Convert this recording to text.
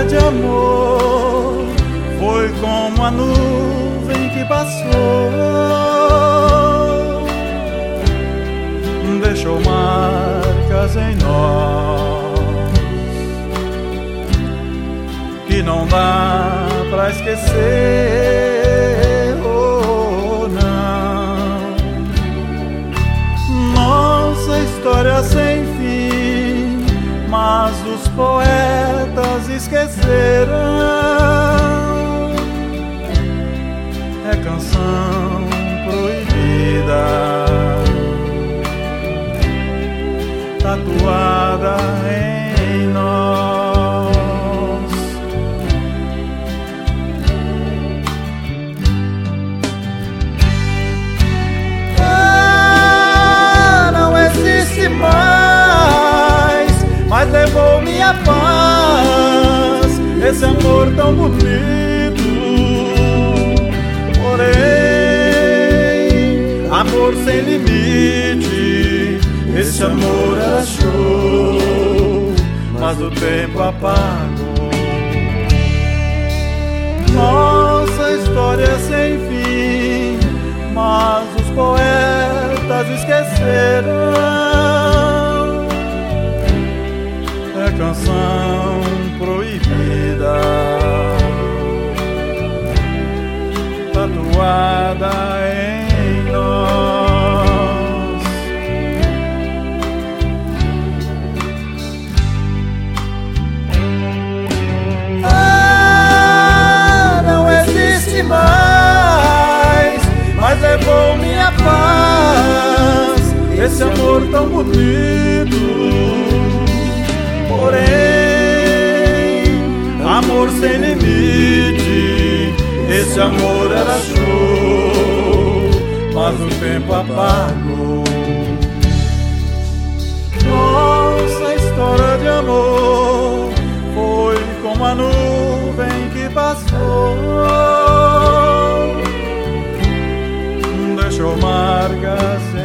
de amor foi como a nuvem que passou, deixou marcas em nós que não dá pra esquecer. Oh, não, nossa história sem fim, mas os poetas esqueceram. É canção proibida, tatuada em nós. Ah, não existe mais, mas levou minha paz, esse amor tão bonito. Porém, amor sem limite, esse amor era show, mas o tempo apagou. Nossa história é sem fim, mas os poetas esqueceram. É canção proibida, tatuada em nós. Ah, não existe mais, mas levou minha paz, esse amor tão bonito. Porém, amor sem limite, esse amor era show, mas o tempo apagou. Nossa história de amor foi como a nuvem que passou, deixou marcas